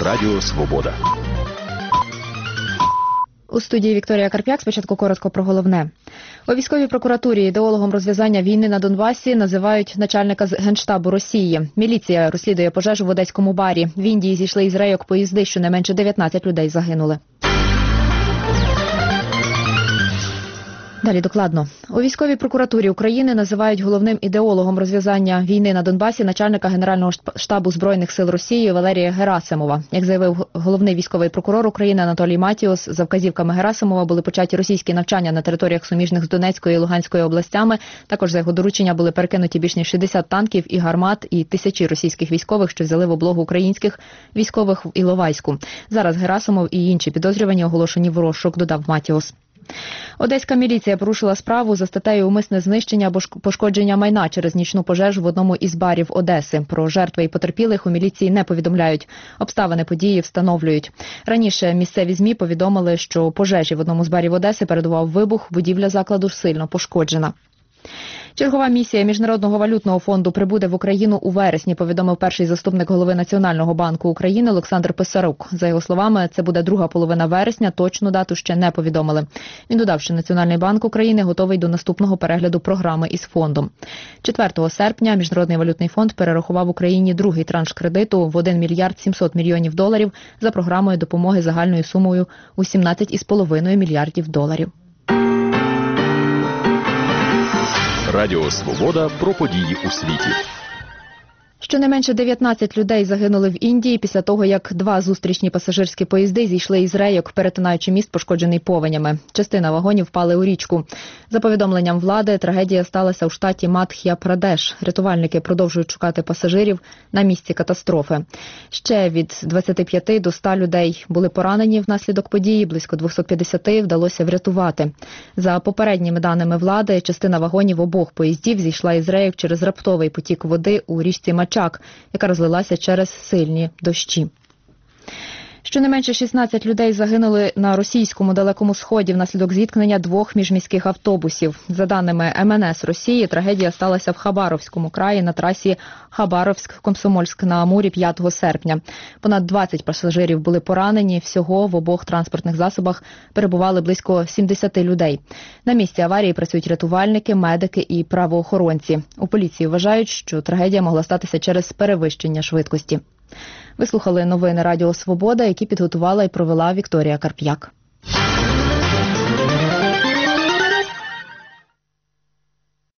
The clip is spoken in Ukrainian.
Радіо Свобода. У студії Вікторія Карп'як. Спочатку коротко про головне. У військовій прокуратурі ідеологом розв'язання війни на Донбасі називають начальника Генштабу Росії. Міліція розслідує пожежу в одеському барі. В Індії зійшли із рейок поїзди, щонайменше 19 людей загинули. Далі докладно. У військовій прокуратурі України називають головним ідеологом розв'язання війни на Донбасі начальника Генерального штабу Збройних сил Росії Валерія Герасимова. Як заявив головний військовий прокурор України Анатолій Матіос, за вказівками Герасимова були початі російські навчання на територіях суміжних з Донецькою і Луганською областями. Також за його доручення були перекинуті більш ніж 60 танків і гармат і тисячі російських військових, що взяли в облогу українських військових в Іловайську. Зараз Герасимов і інші підозрювані оголошені в розшук, додав Матіос. Одеська міліція порушила справу за статтею «Умисне знищення або пошкодження майна через нічну пожежу в одному із барів Одеси». Про жертви і потерпілих у міліції не повідомляють. Обставини події встановлюють. Раніше місцеві ЗМІ повідомили, що пожежі в одному з барів Одеси передував вибух, будівля закладу сильно пошкоджена. Чергова місія Міжнародного валютного фонду прибуде в Україну у вересні, повідомив перший заступник голови Національного банку України Олександр Писарук. За його словами, це буде друга половина вересня, точну дату ще не повідомили. Він додав, що Національний банк України готовий до наступного перегляду програми із фондом. 4 серпня Міжнародний валютний фонд перерахував Україні другий транш кредиту в 1 мільярд 700 мільйонів доларів за програмою допомоги загальною сумою у 17,5 мільярдів доларів. Радіо Свобода про події у світі. Щонайменше 19 людей загинули в Індії після того, як два зустрічні пасажирські поїзди зійшли із рейок, перетинаючи міст, пошкоджений повенями. Частина вагонів впали у річку. За повідомленням влади, трагедія сталася у штаті Мадх'я-Прадеш. Рятувальники продовжують шукати пасажирів на місці катастрофи. Ще від 25 до 100 людей були поранені внаслідок події, близько 250 вдалося врятувати. За попередніми даними влади, частина вагонів обох поїздів зійшла із рейок через раптовий потік води у річці Мачак, яка розлилася через сильні дощі. Щонайменше 16 людей загинули на російському Далекому Сході внаслідок зіткнення двох міжміських автобусів. За даними МНС Росії, трагедія сталася в Хабаровському краї на трасі Хабаровськ-Комсомольськ-на-Амурі 5 серпня. Понад 20 пасажирів були поранені. Всього в обох транспортних засобах перебували близько 70 людей. На місці аварії працюють рятувальники, медики і правоохоронці. У поліції вважають, що трагедія могла статися через перевищення швидкості. Ви слухали новини Радіо Свобода, які підготувала і провела Вікторія Карп'як.